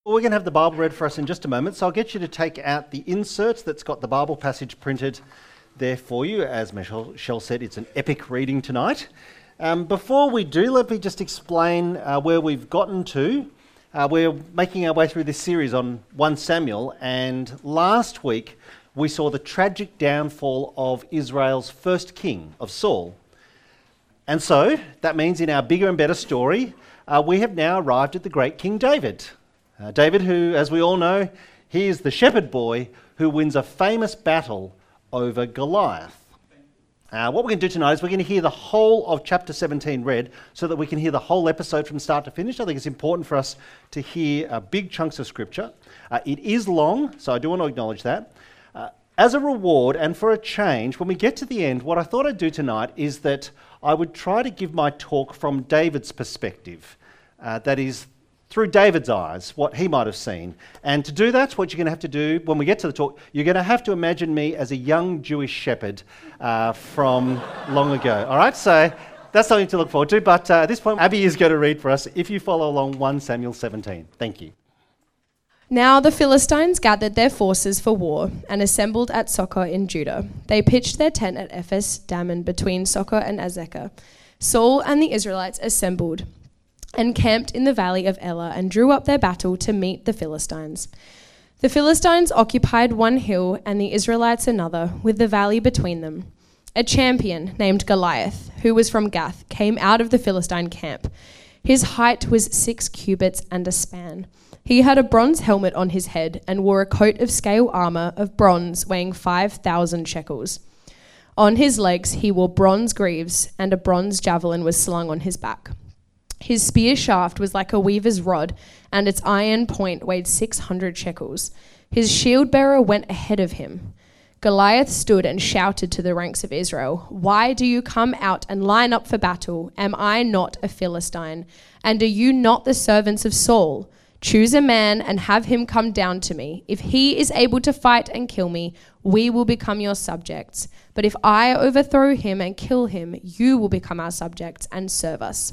Well, we're going to have the Bible read for us in just a moment, so I'll get you to take out the inserts that's got the Bible passage printed there for you. As Michelle said, it's an epic reading tonight. Before we do, let me just explain where we've gotten to. We're making our way through this series on 1 Samuel, and last week we saw the tragic downfall of Israel's first king, of Saul. And so, that means in our bigger and better story, we have now arrived at the great King David. David, who, as we all know, he is the shepherd boy who wins a famous battle over Goliath. What we're going to do tonight is we're going to hear the whole of chapter 17 read so that we can hear the whole episode from start to finish. I think it's important for us to hear big chunks of scripture. It is long, so I do want to acknowledge that. As a reward and for a change, when we get to the end, what I thought I'd do tonight is that I would try to give my talk from David's perspective. That is, through David's eyes, what he might have seen. And to do that, what you're going to have to do, when we get to the talk, you're going to have to imagine me as a young Jewish shepherd from long ago. All right, so that's something to look forward to. But at this point, Abby is going to read for us, if you follow along, 1 Samuel 17. Thank you. Now the Philistines gathered their forces for war and assembled at Socoh in Judah. They pitched their tent at Ephes Dammim between Socoh and Azekah. Saul and the Israelites assembled and camped in the valley of Elah and drew up their battle to meet the Philistines. The Philistines occupied one hill and the Israelites another, with the valley between them. A champion named Goliath, who was from Gath, came out of the Philistine camp. His height was 6 cubits and a span. He had a bronze helmet on his head and wore a coat of scale armor of bronze weighing 5,000 shekels. On his legs he wore bronze greaves, and a bronze javelin was slung on his back. His spear shaft was like a weaver's rod, and its iron point weighed 600 shekels. His shield bearer went ahead of him. Goliath stood and shouted to the ranks of Israel, "Why do you come out and line up for battle? Am I not a Philistine? And are you not the servants of Saul? Choose a man and have him come down to me. If he is able to fight and kill me, we will become your subjects. But if I overthrow him and kill him, you will become our subjects and serve us."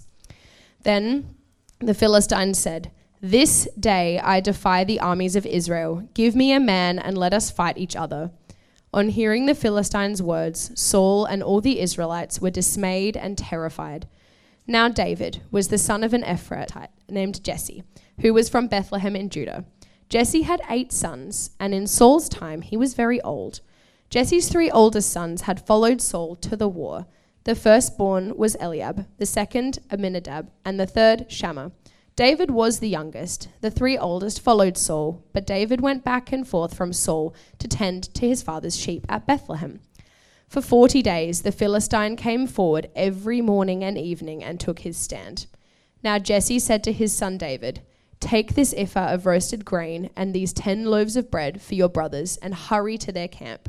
Then the Philistines said, "This day I defy the armies of Israel. Give me a man and let us fight each other." On hearing the Philistines' words, Saul and all the Israelites were dismayed and terrified. Now David was the son of an Ephrathite named Jesse, who was from Bethlehem in Judah. Jesse had 8 sons, and in Saul's time he was very old. Jesse's 3 oldest sons had followed Saul to the war. The firstborn was Eliab, the second Aminadab, and the third Shammah. David was the youngest. The 3 oldest followed Saul, but David went back and forth from Saul to tend to his father's sheep at Bethlehem. For 40 days the Philistine came forward every morning and evening and took his stand. Now Jesse said to his son David, "Take this ephah of roasted grain and these 10 loaves of bread for your brothers and hurry to their camp.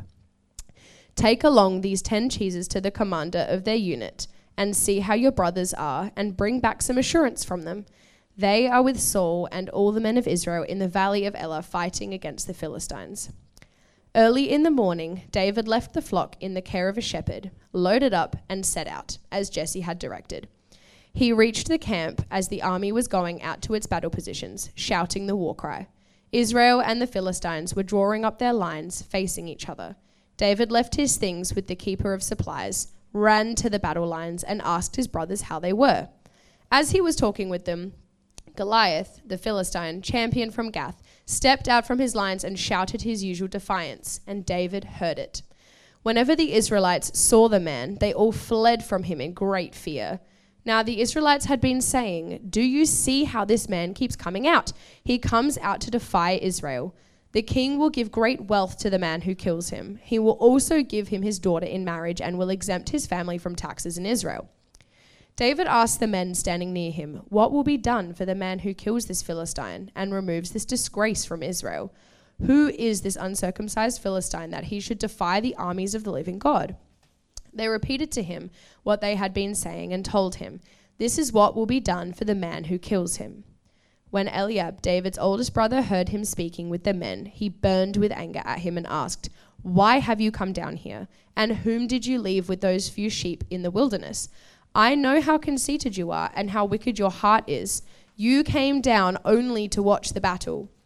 Take along these 10 cheeses to the commander of their unit and see how your brothers are and bring back some assurance from them. They are with Saul and all the men of Israel in the valley of Elah fighting against the Philistines." Early in the morning, David left the flock in the care of a shepherd, loaded up and set out, as Jesse had directed. He reached the camp as the army was going out to its battle positions, shouting the war cry. Israel and the Philistines were drawing up their lines, facing each other. David left his things with the keeper of supplies, ran to the battle lines, and asked his brothers how they were. As he was talking with them, Goliath, the Philistine, champion from Gath, stepped out from his lines and shouted his usual defiance, and David heard it. Whenever the Israelites saw the man, they all fled from him in great fear. Now the Israelites had been saying, "Do you see how this man keeps coming out? He comes out to defy Israel. The king will give great wealth to the man who kills him. He will also give him his daughter in marriage and will exempt his family from taxes in Israel." David asked the men standing near him, "What will be done for the man who kills this Philistine and removes this disgrace from Israel? Who is this uncircumcised Philistine that he should defy the armies of the living God?" They repeated to him what they had been saying and told him, "This is what will be done for the man who kills him." When Eliab, David's oldest brother, heard him speaking with the men, he burned with anger at him and asked, "Why have you come down here? And whom did you leave with those few sheep in the wilderness? I know how conceited you are and how wicked your heart is. You came down only to watch the battle.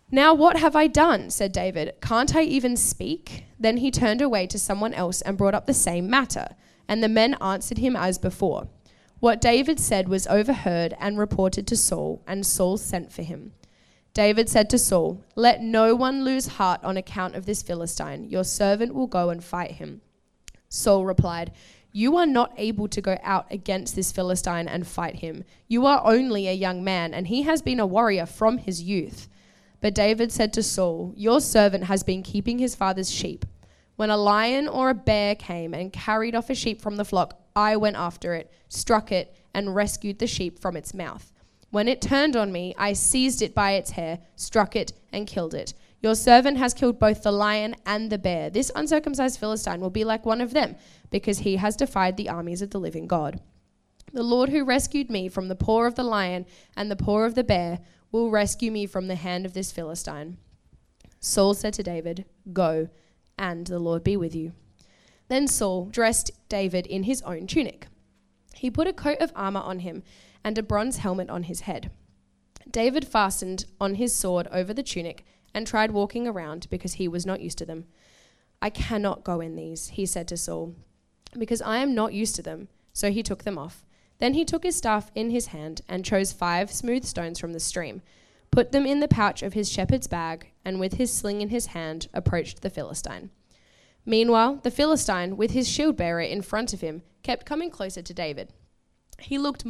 "Now what have I done?" said David. "Can't I even speak?" Then he turned away to someone else and brought up the same matter, and the men answered him as before. What David said was overheard and reported to Saul, and Saul sent for him. David said to Saul, "Let no one lose heart on account of this Philistine. Your servant will go and fight him." Saul replied, "You are not able to go out against this Philistine and fight him. You are only a young man, and he has been a warrior from his youth." But David said to Saul, "Your servant has been keeping his father's sheep. When a lion or a bear came and carried off a sheep from the flock, I went after it, struck it, and rescued the sheep from its mouth. When it turned on me, I seized it by its hair, struck it, and killed it. Your servant has killed both the lion and the bear. This uncircumcised Philistine will be like one of them, because he has defied the armies of the living God. The Lord who rescued me from the paw of the lion and the paw of the bear will rescue me from the hand of this Philistine." Saul said to David, "Go, and the Lord be with you." Then Saul dressed David in his own tunic. He put a coat of armor on him and a bronze helmet on his head. David fastened on his sword over the tunic and tried walking around because he was not used to them. "I cannot go in these," he said to Saul, "because I am not used to them." So he took them off. Then he took his staff in his hand and chose 5 smooth stones from the stream, put them in the pouch of his shepherd's bag, and with his sling in his hand approached the Philistine. Meanwhile, the Philistine, with his shield bearer in front of him, kept coming closer to David. He looked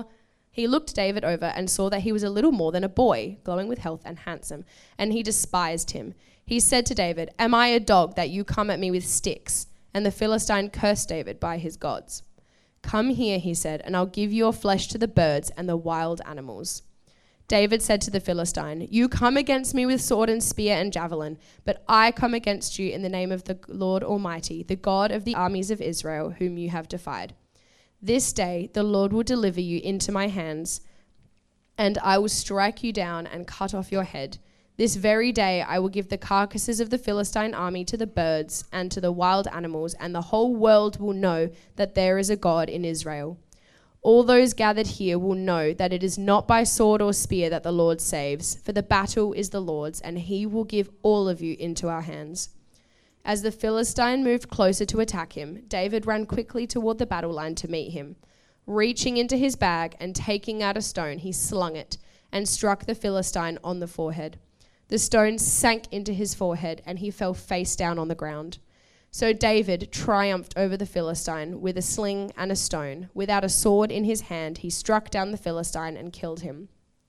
David over and saw that he was a little more than a boy, glowing with health and handsome, and he despised him. He said to David, "Am I a dog that you come at me with sticks?" And the Philistine cursed David by his gods. "Come here," he said, "and I'll give your flesh to the birds and the wild animals." David said to the Philistine, "You come against me with sword and spear and javelin, but I come against you in the name of the Lord Almighty, the God of the armies of Israel, whom you have defied. This day the Lord will deliver you into my hands, and I will strike you down and cut off your head. This very day I will give the carcasses of the Philistine army to the birds and to the wild animals, and the whole world will know that there is a God in Israel. All those gathered here will know that it is not by sword or spear that the Lord saves, for the battle is the Lord's, and he will give all of you into our hands." As the Philistine moved closer to attack him, David ran quickly toward the battle line to meet him. Reaching into his bag and taking out a stone, he slung it and struck the Philistine on the forehead. The stone sank into his forehead, and he fell face down on the ground. So David triumphed over the Philistine with a sling and a stone. Without a sword in his hand, he struck down the Philistine and killed him.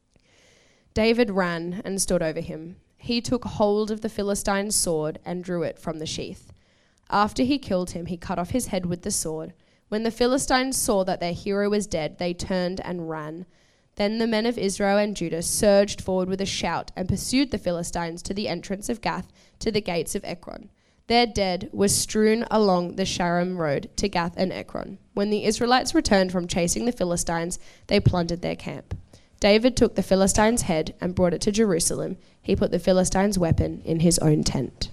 David ran and stood over him. He took hold of the Philistine's sword and drew it from the sheath. After he killed him, he cut off his head with the sword. When the Philistines saw that their hero was dead, they turned and ran. Then the men of Israel and Judah surged forward with a shout and pursued the Philistines to the entrance of Gath, to the gates of Ekron. Their dead were strewn along the Sharam road to Gath and Ekron. When the Israelites returned from chasing the Philistines, they plundered their camp. David took the Philistine's head and brought it to Jerusalem. He put the Philistine's weapon in his own tent.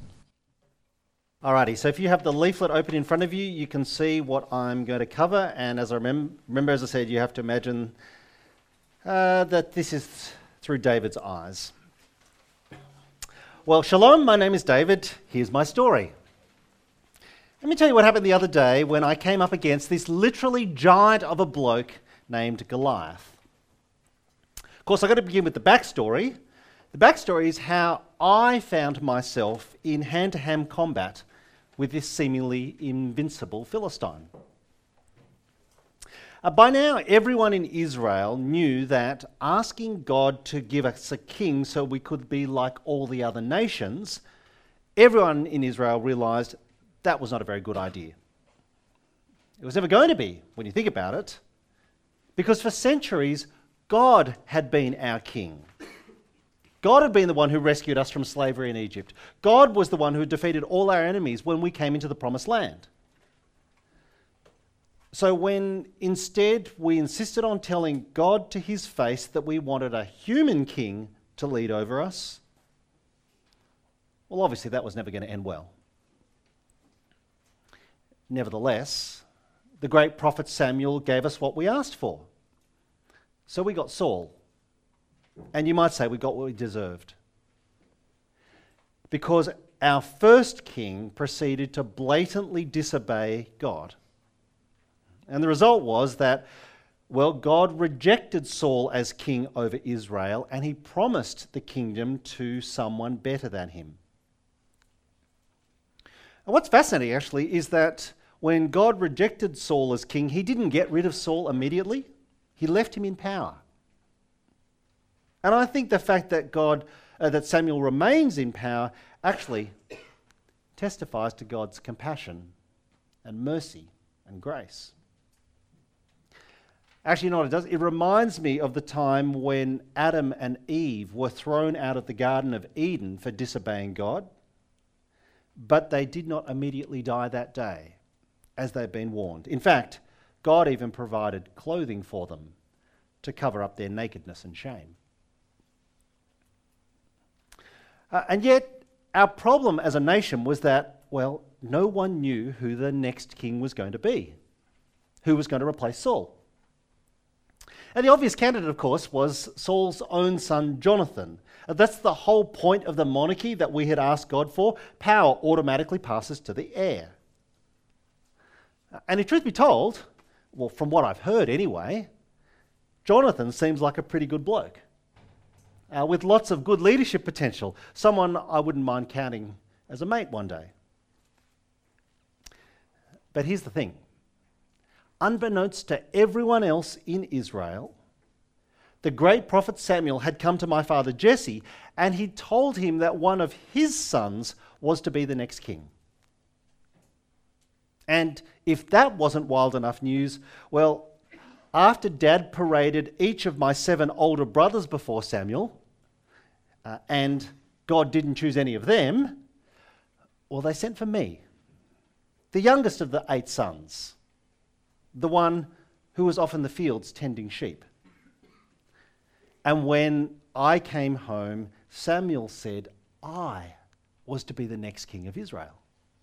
Alrighty, so if you have the leaflet open in front of you, you can see what I'm going to cover. And as I remember, as I said, you have to imagine that this is through David's eyes. Well, shalom, my name is David. Here's my story. Let me tell you what happened the other day when I came up against this literally giant of a bloke named Goliath. Of course, I've got to begin with the backstory. The backstory is how I found myself in hand-to-hand combat with this seemingly invincible Philistine. By now, everyone in Israel knew that asking God to give us a king so we could be like all the other nations, everyone in Israel realised that was not a very good idea. It was never going to be, when you think about it, because for centuries, God had been our king. God had been the one who rescued us from slavery in Egypt. God was the one who defeated all our enemies when we came into the promised land. So when instead we insisted on telling God to his face that we wanted a human king to lead over us, well, obviously that was never going to end well. Nevertheless, the great prophet Samuel gave us what we asked for. So we got Saul. And you might say we got what we deserved. because our first king proceeded to blatantly disobey God. And the result was that, well, God rejected Saul as king over Israel, and he promised the kingdom to someone better than him. And what's fascinating, actually, is that when God rejected Saul as king, he didn't get rid of Saul immediately. He left him in power. And I think the fact that that Samuel remains in power actually testifies to God's compassion and mercy and grace. Actually, you know what it does? It reminds me of the time when Adam and Eve were thrown out of the Garden of Eden for disobeying God, but they did not immediately die that day, as they'd been warned. In fact, God even provided clothing for them to cover up their nakedness and shame. And yet, our problem as a nation was that, well, no one knew who the next king was going to be, who was going to replace Saul. And the obvious candidate, of course, was Saul's own son, Jonathan. That's the whole point of the monarchy that we had asked God for. Power automatically passes to the heir. And if truth be told, well, from what I've heard anyway, Jonathan seems like a pretty good bloke. With lots of good leadership potential, someone I wouldn't mind counting as a mate one day. But here's the thing. Unbeknownst to everyone else in Israel, the great prophet Samuel had come to my father Jesse, and he told him that one of his sons was to be the next king. And if that wasn't wild enough news, well, after Dad paraded each of my 7 older brothers before Samuel, and God didn't choose any of them, well, they sent for me, the youngest of the 8 sons, the one who was off in the fields tending sheep. And when I came home, Samuel said I was to be the next king of Israel.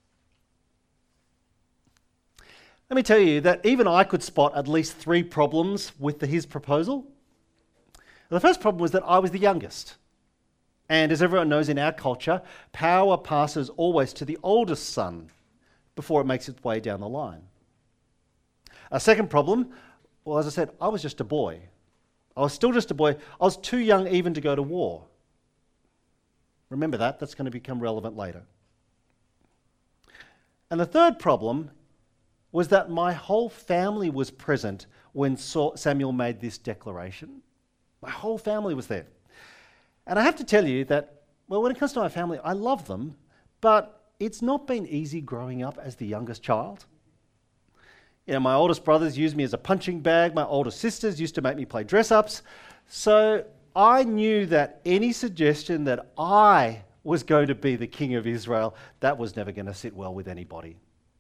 Let me tell you that even I could spot at least 3 problems with his proposal. The first problem was that I was the youngest. And as everyone knows in our culture, power passes always to the oldest son before it makes its way down the line. A second problem, well, as I said, I was just a boy. I was still just a boy. I was too young even to go to war. Remember that, that's going to become relevant later. And the third problem was that my whole family was present when Samuel made this declaration. My whole family was there. And I have to tell you that, well, when it comes to my family, I love them, but it's not been easy growing up as the youngest child. You know, my oldest brothers used me as a punching bag. My older sisters used to make me play dress-ups. So I knew that any suggestion that I was going to be the king of Israel, that was never going to sit well with anybody.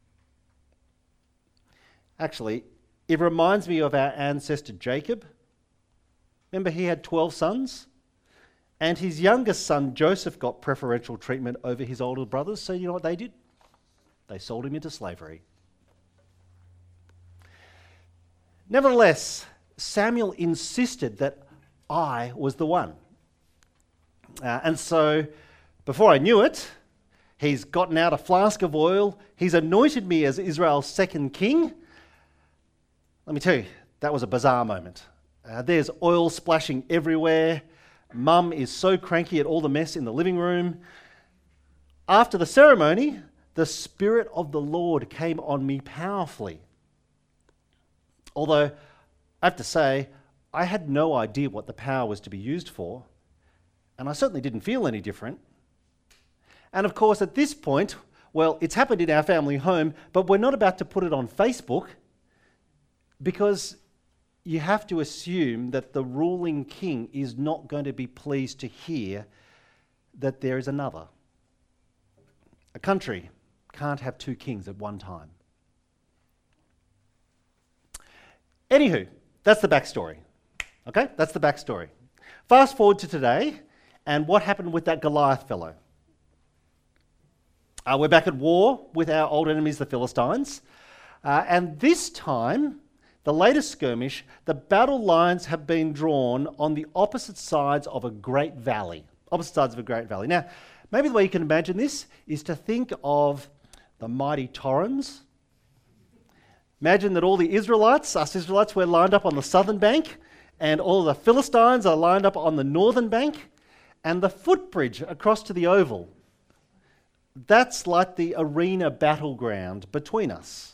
Actually, it reminds me of our ancestor Jacob. Remember, he had 12 sons? And his youngest son, Joseph, got preferential treatment over his older brothers. So you know what they did? They sold him into slavery. Nevertheless, Samuel insisted that I was the one. And so, before I knew it, he's gotten out a flask of oil. He's anointed me as Israel's second king. Let me tell you, that was a bizarre moment. There's oil splashing everywhere. Mum is so cranky at all the mess in the living room. After the ceremony, the Spirit of the Lord came on me powerfully. Although, I have to say, I had no idea what the power was to be used for, and I certainly didn't feel any different. And of course, at this point, well, it's happened in our family home, but we're not about to put it on Facebook, because you have to assume that the ruling king is not going to be pleased to hear that there is another. A country can't have 2 kings at one time. Anywho, that's the backstory. Okay, that's the backstory. Fast forward to today, and what happened with that Goliath fellow? We're back at war with our old enemies, the Philistines, and this time, the latest skirmish, the battle lines have been drawn on the opposite sides of a great valley. Opposite sides of a great valley. Now, Maybe the way you can imagine this is to think of the mighty Torrens. Imagine that all the Israelites, us Israelites, we're lined up on the southern bank, and all the Philistines are lined up on the northern bank, and the footbridge across to the oval. That's like the arena battleground between us.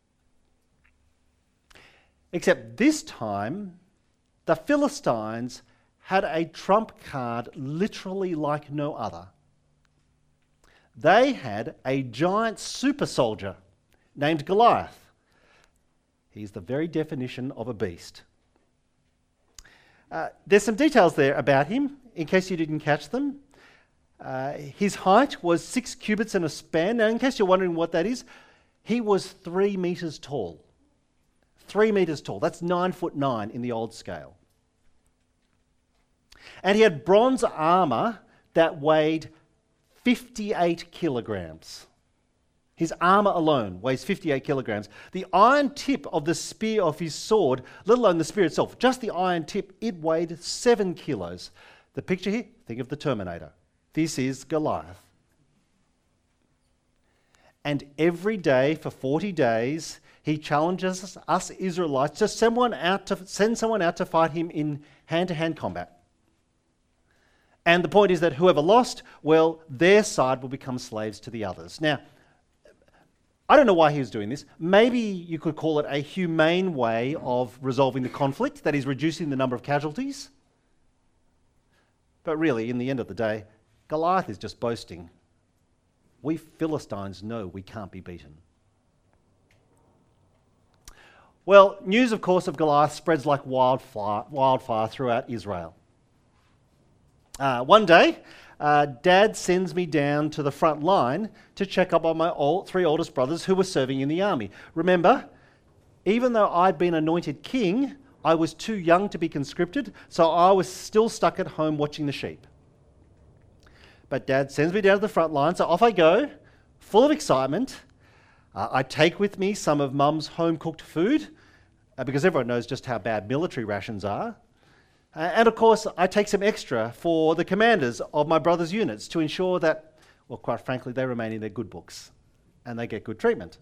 Except this time, the Philistines had a trump card literally like no other. They had a giant super soldier named Goliath. He's the very definition of a beast. There's some details there about him, in case you didn't catch them. His height was 6 cubits and a span. Now, in case you're wondering what that is, he was 3 metres tall. 3 metres tall. That's 9'9" in the old scale. And he had bronze armour that weighed 58 kilograms. His armour alone weighs 58 kilograms. The iron tip of the spear of his sword, let alone the spear itself, just the iron tip, it weighed 7 kilos. The picture here, think of the Terminator. This is Goliath. And every day for 40 days, he challenges us Israelites to send someone out to fight him in hand-to-hand combat. And the point is that whoever lost, well, their side will become slaves to the others. Now, I don't know why he was doing this. Maybe you could call it a humane way of resolving the conflict, that is, reducing the number of casualties. But really, in the end of the day, Goliath is just boasting. We Philistines know we can't be beaten. Well, news, of course, of Goliath spreads like wildfire throughout Israel. One day, Dad sends me down to the front line to check up on my 3 oldest brothers who were serving in the army. Remember, even though I'd been anointed king, I was too young to be conscripted, so I was still stuck at home watching the sheep. But Dad sends me down to the front line, so off I go, full of excitement. I take with me some of Mum's home-cooked food, because everyone knows just how bad military rations are. And of course, I take some extra for the commanders of my brother's units to ensure that, well, quite frankly, they remain in their good books and they get good treatment.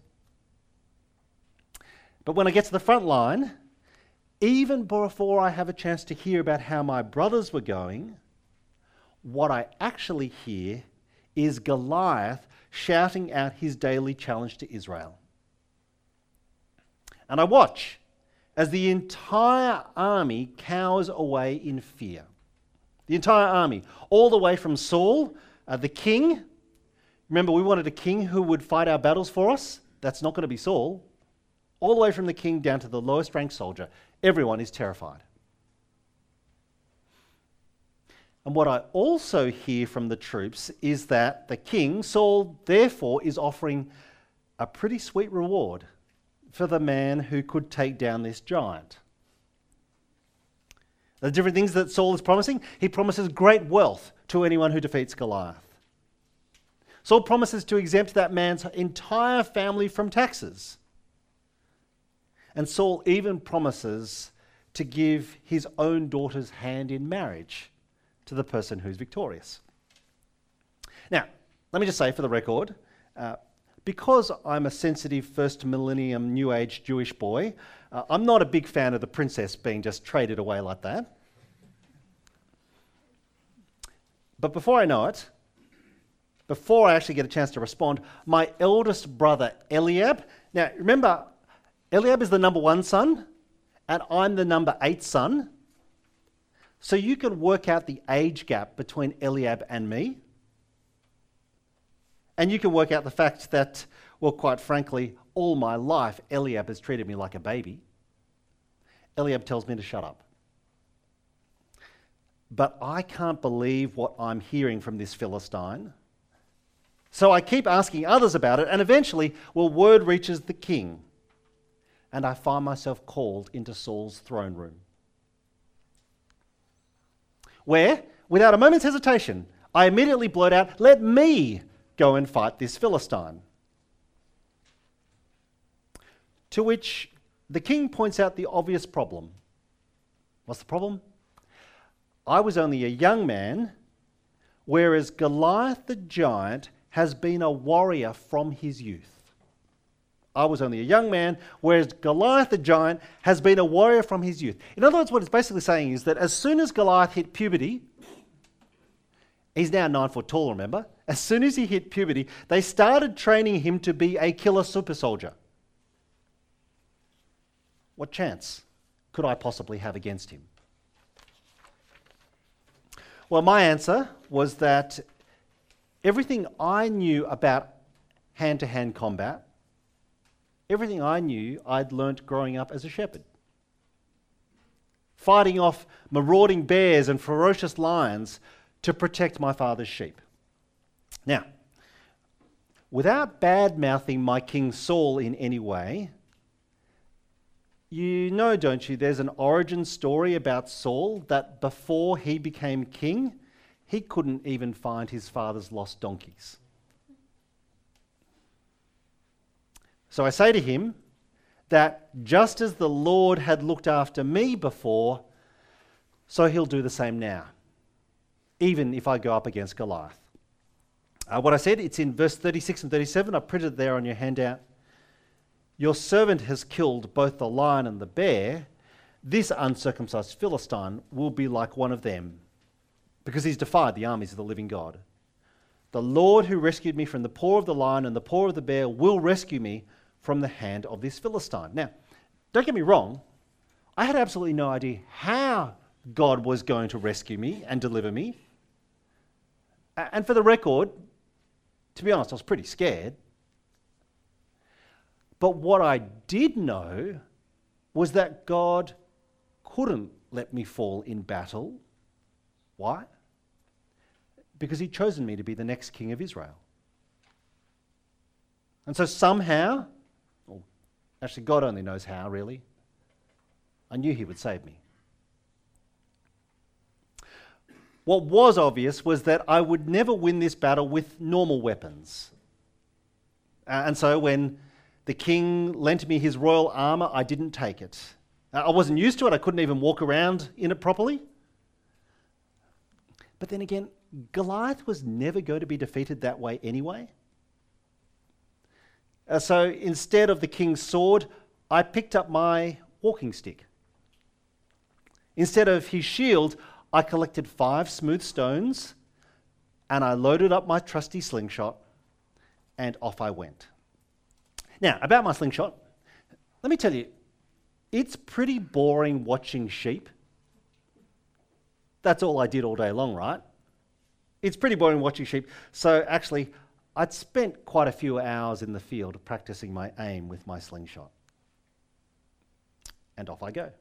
But when I get to the front line, even before I have a chance to hear about how my brothers were going, what I actually hear is Goliath shouting out his daily challenge to Israel. And I watch as the entire army cowers away in fear. The entire army, all the way from Saul, the king. Remember, we wanted a king who would fight our battles for us. That's not going to be Saul. All the way from the king down to the lowest ranked soldier. Everyone is terrified. And what I also hear from the troops is that the king, Saul, therefore, is offering a pretty sweet reward for the man who could take down this giant. The different things that Saul is promising, he promises great wealth to anyone who defeats Goliath. Saul promises to exempt that man's entire family from taxes. And Saul even promises to give his own daughter's hand in marriage to the person who's victorious. Now, let me just say for the record, because I'm a sensitive first millennium New Age Jewish boy, I'm not a big fan of the princess being just traded away like that. But before I know it, before I actually get a chance to respond, my eldest brother Eliab, now remember, Eliab is the number 1 son, and I'm the number 8 son. So you can work out the age gap between Eliab and me. And you can work out the fact that, well, quite frankly, all my life, Eliab has treated me like a baby. Eliab tells me to shut up. But I can't believe what I'm hearing from this Philistine. So I keep asking others about it, and eventually, well, word reaches the king. And I find myself called into Saul's throne room, where, without a moment's hesitation, I immediately blurt out, "Let me go and fight this Philistine." To which the king points out the obvious problem. What's the problem? I was only a young man whereas Goliath the giant has been a warrior from his youth. I was only a young man, whereas Goliath the giant has been a warrior from his youth. In other words, what it's basically saying is that as soon as Goliath hit puberty, he's now 9 foot tall, remember? As soon as he hit puberty, they started training him to be a killer super soldier. What chance could I possibly have against him? Well, my answer was that everything I knew about hand-to-hand combat, everything I knew I'd learnt growing up as a shepherd. Fighting off marauding bears and ferocious lions to protect my father's sheep. Now, without bad-mouthing my King Saul in any way, you know, don't you, there's an origin story about Saul that before he became king, he couldn't even find his father's lost donkeys. So I say to him that just as the Lord had looked after me before, so he'll do the same now, even if I go up against Goliath. What I said, it's in verse 36 and 37. I printed it there on your handout. Your servant has killed both the lion and the bear. This uncircumcised Philistine will be like one of them, because he's defied the armies of the living God. The Lord who rescued me from the paw of the lion and the paw of the bear will rescue me from the hand of this Philistine. Now, don't get me wrong, I had absolutely no idea how God was going to rescue me and deliver me. And for the record, to be honest, I was pretty scared. But what I did know was that God couldn't let me fall in battle. Why? Because he'd chosen me to be the next king of Israel. And so somehow, well, actually God only knows how really, I knew he would save me. What was obvious was that I would never win this battle with normal weapons. And so when the king lent me his royal armour, I didn't take it. I wasn't used to it. I couldn't even walk around in it properly. But then again, Goliath was never going to be defeated that way anyway. So instead of the king's sword, I picked up my walking stick. Instead of his shield, I collected 5 smooth stones and I loaded up my trusty slingshot and off I went. Now, about my slingshot, let me tell you, it's pretty boring watching sheep. That's all I did all day long, right? It's pretty boring watching sheep. So actually, I'd spent quite a few hours in the field practicing my aim with my slingshot. And off I go.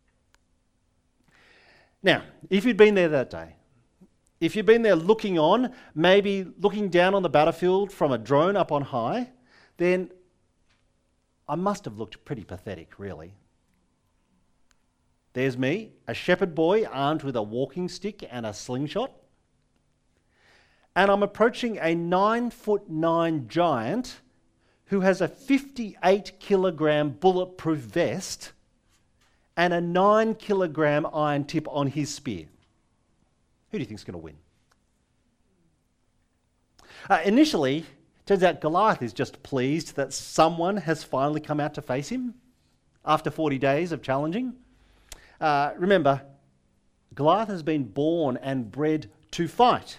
Now, if you'd been there that day, if you'd been there looking on, maybe looking down on the battlefield from a drone up on high, then I must have looked pretty pathetic, really. There's me, a shepherd boy armed with a walking stick and a slingshot. And I'm approaching a 9'9" giant who has a 58-kilogram bulletproof vest and a 9-kilogram iron tip on his spear. Who do you think's going to win? Initially, turns out Goliath is just pleased that someone has finally come out to face him after 40 days of challenging. Remember, Goliath has been born and bred to fight.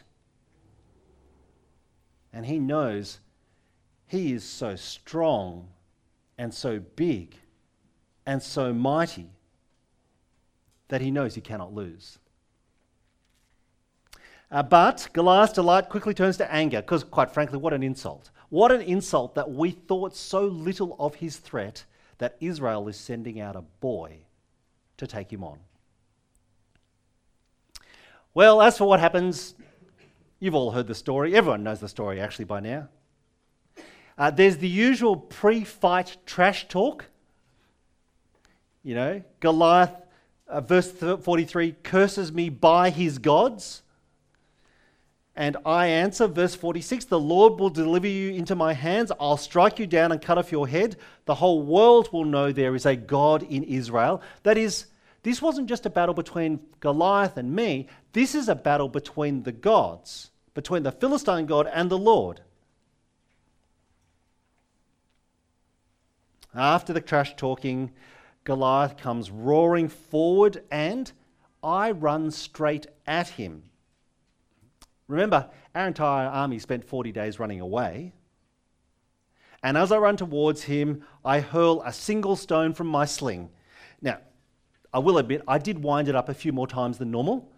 And he knows he is so strong and so big and so mighty that he knows he cannot lose. But Goliath's delight quickly turns to anger, because quite frankly, what an insult. What an insult that we thought so little of his threat that Israel is sending out a boy to take him on. Well, as for what happens, you've all heard the story. Everyone knows the story actually by now. There's the usual pre-fight trash talk. You know, Goliath, verse 43, curses me by his gods. And I answer, verse 46, the Lord will deliver you into my hands. I'll strike you down and cut off your head. The whole world will know there is a God in Israel. That is, this wasn't just a battle between Goliath and me. This is a battle between the gods, between the Philistine god and the Lord. After the trash talking, Goliath comes roaring forward and I run straight at him. Remember, our entire army spent 40 days running away. And as I run towards him, I hurl a single stone from my sling. Now, I will admit, I did wind it up a few more times than normal.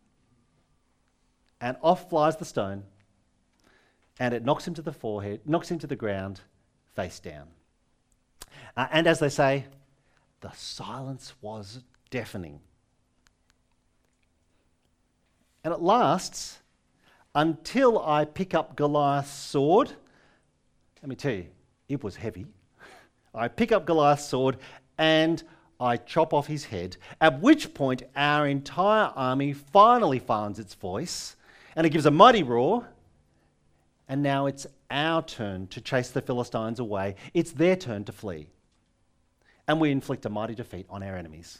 And off flies the stone. And it knocks him to the forehead, knocks him to the ground, face down. And as they say, the silence was deafening. And it lasts until I pick up Goliath's sword. Let me tell you, it was heavy. I pick up Goliath's sword and I chop off his head, at which point our entire army finally finds its voice and it gives a mighty roar. And now it's our turn to chase the Philistines away. It's their turn to flee. And we inflict a mighty defeat on our enemies.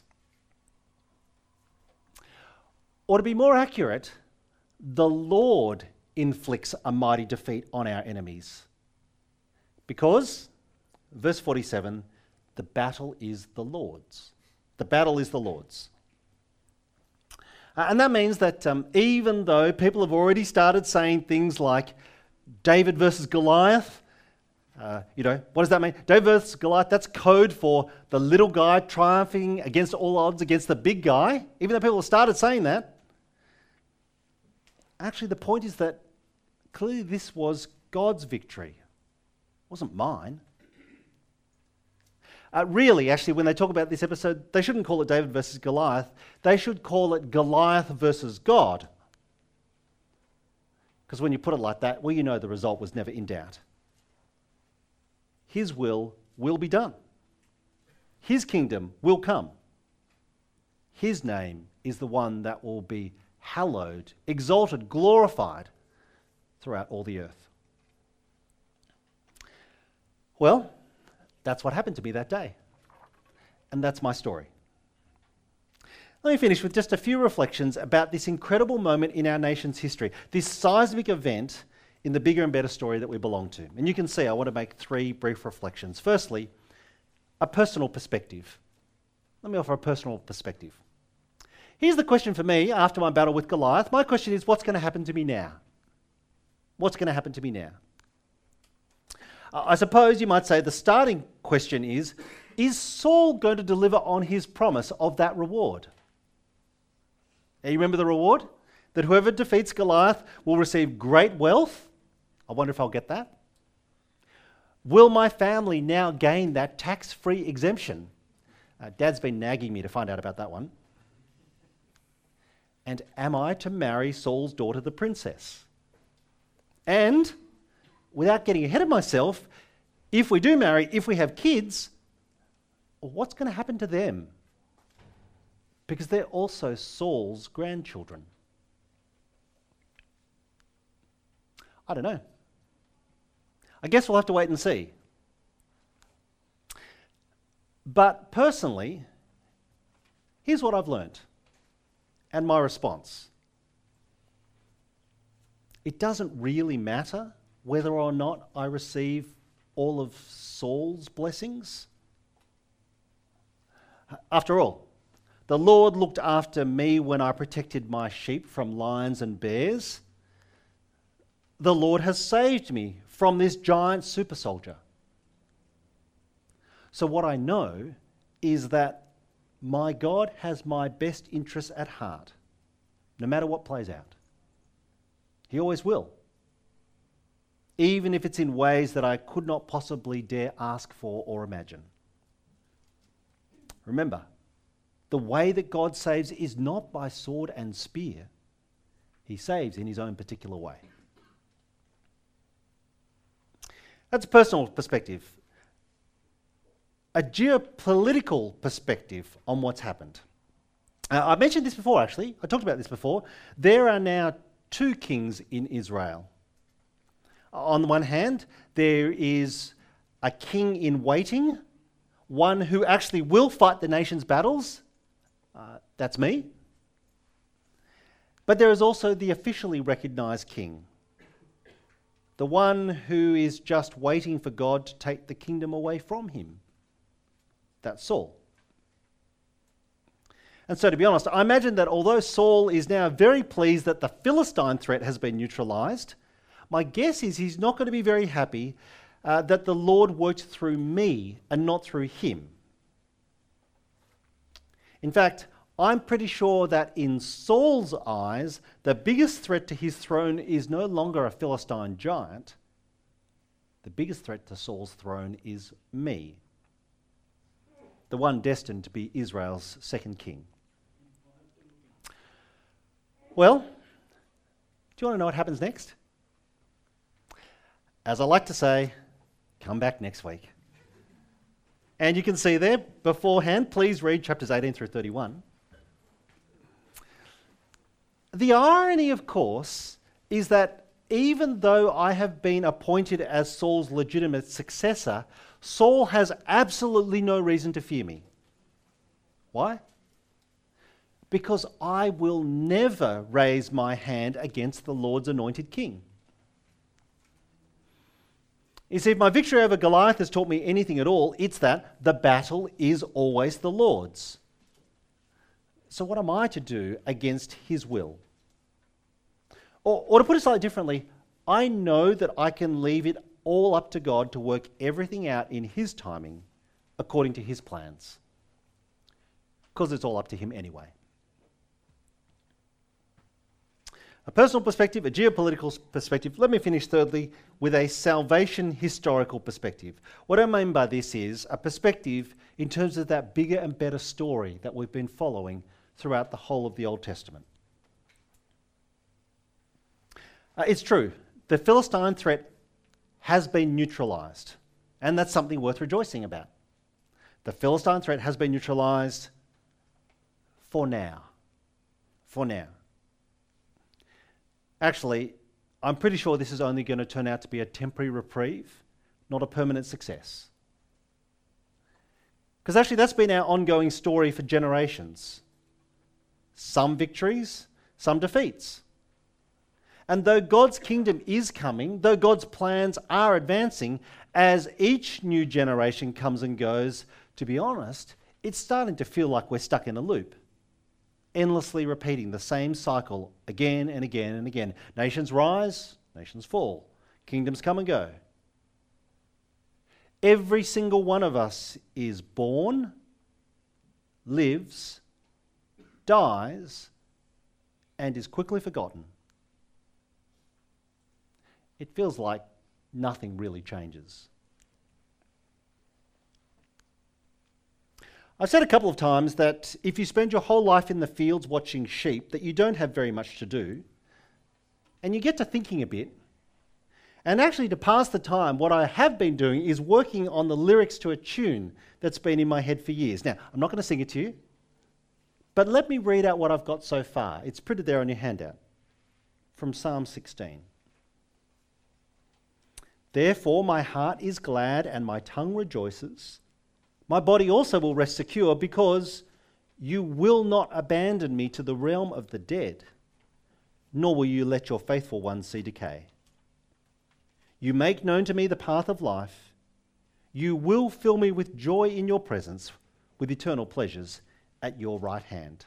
Or to be more accurate, the Lord inflicts a mighty defeat on our enemies. Because, verse 47, the battle is the Lord's. The battle is the Lord's. And that means that even though people have already started saying things like David versus Goliath, what does that mean? David versus Goliath, that's code for the little guy triumphing against all odds against the big guy. Even though people have started saying that, actually the point is that clearly this was God's victory. It wasn't mine. Really, actually, when they talk about this episode, they shouldn't call it David versus Goliath. They should call it Goliath versus God. Because when you put it like that, well, you know the result was never in doubt. His will be done. His kingdom will come. His name is the one that will be hallowed, exalted, glorified throughout all the earth. Well, that's what happened to me that day. And that's my story. Let me finish with just a few reflections about this incredible moment in our nation's history, this seismic event in the bigger and better story that we belong to. And you can see I want to make 3 brief reflections. Firstly, a personal perspective. Let me offer a personal perspective. Here's the question for me after my battle with Goliath. My question is, what's going to happen to me now? What's going to happen to me now? I suppose you might say the starting question is Saul going to deliver on his promise of that reward? Now, you remember the reward? That whoever defeats Goliath will receive great wealth. I wonder if I'll get that. Will my family now gain that tax-free exemption? Dad's been nagging me to find out about that one. And am I to marry Saul's daughter, the princess? And, without getting ahead of myself, if we do marry, if we have kids, what's going to happen to them? Because they're also Saul's grandchildren. I don't know. I guess we'll have to wait and see. But personally, here's what I've learnt and my response. It doesn't really matter whether or not I receive all of Saul's blessings. After all, the Lord looked after me when I protected my sheep from lions and bears. The Lord has saved me from this giant super soldier. So what I know is that my God has my best interests at heart, no matter what plays out. He always will, even if it's in ways that I could not possibly dare ask for or imagine. Remember, the way that God saves is not by sword and spear. He saves in his own particular way. That's a personal perspective. A geopolitical perspective on what's happened. I mentioned this before, actually. I talked about this before. There are now 2 kings in Israel. On the one hand, there is a king in waiting, one who actually will fight the nation's battles. That's me. But there is also the officially recognised king, the one who is just waiting for God to take the kingdom away from him. That's Saul. And so, to be honest, I imagine that although Saul is now very pleased that the Philistine threat has been neutralised, my guess is he's not going to be very happy that the Lord worked through me and not through him. In fact, I'm pretty sure that in Saul's eyes, the biggest threat to his throne is no longer a Philistine giant. The biggest threat to Saul's throne is me, the one destined to be Israel's second king. Well, do you want to know what happens next? As I like to say, come back next week. And you can see there beforehand, please read chapters 18 through 31. The irony, of course, is that even though I have been appointed as Saul's legitimate successor, Saul has absolutely no reason to fear me. Why? Because I will never raise my hand against the Lord's anointed king. You see, if my victory over Goliath has taught me anything at all, it's that the battle is always the Lord's. So what am I to do against his will? Or to put it slightly differently, I know that I can leave it all up to God to work everything out in his timing, according to his plans. Because it's all up to him anyway. A personal perspective, a geopolitical perspective. Let me finish thirdly with a salvation historical perspective. What I mean by this is a perspective in terms of that bigger and better story that we've been following throughout the whole of the Old Testament. It's true, the Philistine threat has been neutralised, and that's something worth rejoicing about. The Philistine threat has been neutralised for now. For now. Actually, I'm pretty sure this is only going to turn out to be a temporary reprieve, not a permanent success. Because actually that's been our ongoing story for generations. Some victories, some defeats. And though God's kingdom is coming, though God's plans are advancing, as each new generation comes and goes, to be honest, it's starting to feel like we're stuck in a loop, endlessly repeating the same cycle again and again and again. Nations rise, nations fall. Kingdoms come and go. Every single one of us is born, lives, dies, and is quickly forgotten. It feels like nothing really changes. I've said a couple of times that if you spend your whole life in the fields watching sheep, that you don't have very much to do, and you get to thinking a bit. And actually, to pass the time, what I have been doing is working on the lyrics to a tune that's been in my head for years. Now, I'm not going to sing it to you, but let me read out what I've got so far. It's printed there on your handout from Psalm 16. Therefore, my heart is glad and my tongue rejoices. My body also will rest secure because you will not abandon me to the realm of the dead, nor will you let your faithful ones see decay. You make known to me the path of life. You will fill me with joy in your presence, with eternal pleasures at your right hand.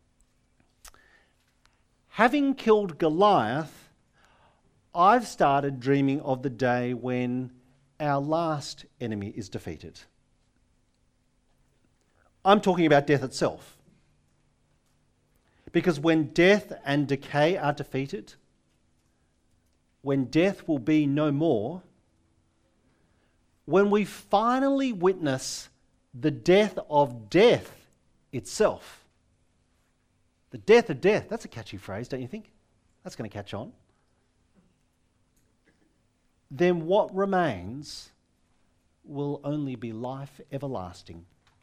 Having killed Goliath, I've started dreaming of the day when our last enemy is defeated. I'm talking about death itself. Because when death and decay are defeated, when death will be no more, when we finally witness the death of death itself. The death of death, that's a catchy phrase, don't you think? That's going to catch on. Then what remains will only be life everlasting.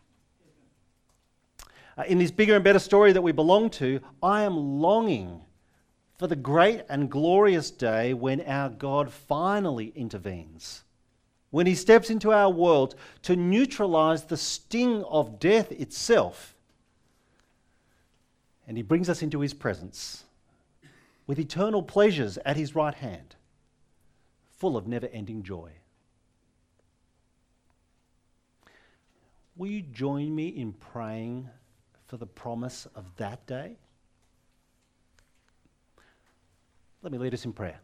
In this bigger and better story that we belong to, I am longing for the great and glorious day when our God finally intervenes, when he steps into our world to neutralize the sting of death itself, and he brings us into his presence with eternal pleasures at his right hand, full of never-ending joy. Will you join me in praying for the promise of that day? Let me lead us in prayer.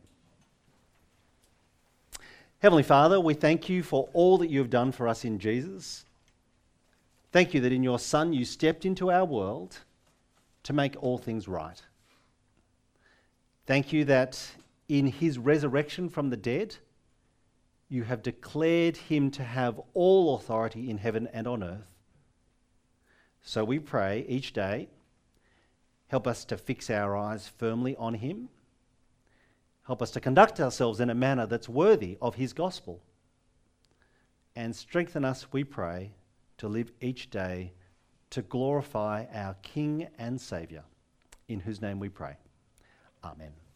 Heavenly Father, we thank you for all that you have done for us in Jesus. Thank you that in your Son you stepped into our world to make all things right. Thank you that in his resurrection from the dead, you have declared him to have all authority in heaven and on earth. So we pray each day, help us to fix our eyes firmly on him. Help us to conduct ourselves in a manner that's worthy of his gospel. And strengthen us, we pray, to live each day to glorify our King and Saviour, in whose name we pray. Amen.